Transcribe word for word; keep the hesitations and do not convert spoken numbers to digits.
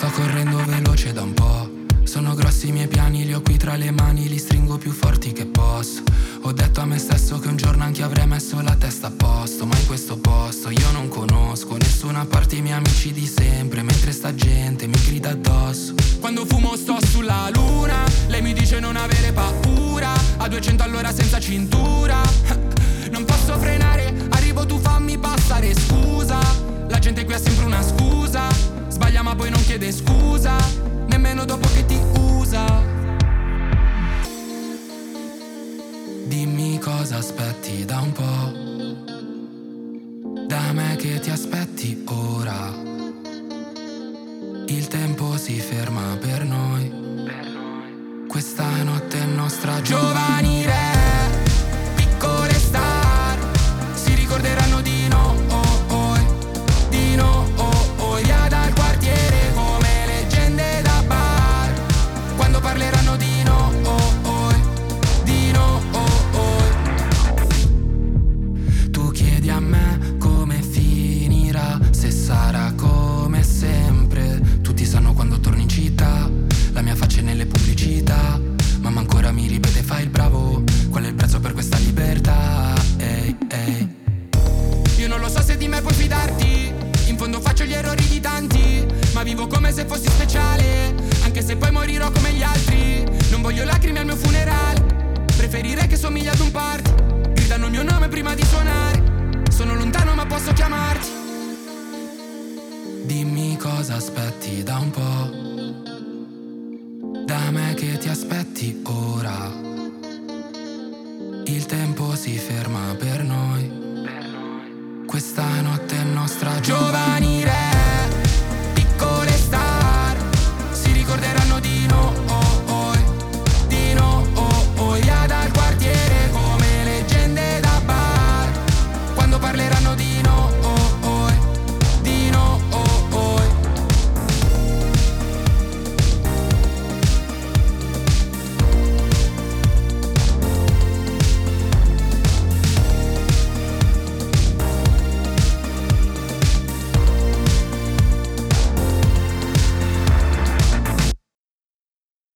Sto correndo veloce da un po'. Sono grossi i miei piani, li ho qui tra le mani, li stringo più forti che posso. Ho detto a me stesso che un giorno anche avrei messo la testa a posto, ma in questo posto io non conosco nessuna, a parte i miei amici di sempre, mentre sta gente mi grida addosso. Quando fumo sto sulla luna, lei mi dice non avere paura, a duecento all'ora senza cintura. Non posso frenare, arrivo, tu fammi passare, scusa. La gente qui ha sempre una scusa, sbaglia ma poi non chiede scusa, nemmeno dopo che ti usa. Dimmi cosa aspetti da un po', da me che ti aspetti ora. Il tempo si ferma per noi, questa notte è nostra. Giovani re, piccole star, si ricorderanno di noi, di noi, via dal quartiere come leggende da bar, quando parleranno di noi, di noi. Tu chiedi a me come finirà, se sarà come sempre. Tutti sanno quando torno in città, la mia faccia è nelle pubblicità. Mamma ancora mi ripete fai il bravo, qual è il prezzo per questa libertà? Ehi, ehi. Io non lo so se di me puoi fidarti, in fondo faccio gli errori di tanti, ma vivo come se fossi speciale, anche se poi morirò come gli altri. Non voglio lacrime al mio funerale, preferirei che somiglia ad un party. Gridano il mio nome prima di suonare, sono lontano ma posso chiamarti. Dimmi cosa aspetti da un po', da me che ti aspetti ora. Il tempo si ferma per noi, questa notte è nostra. Giovani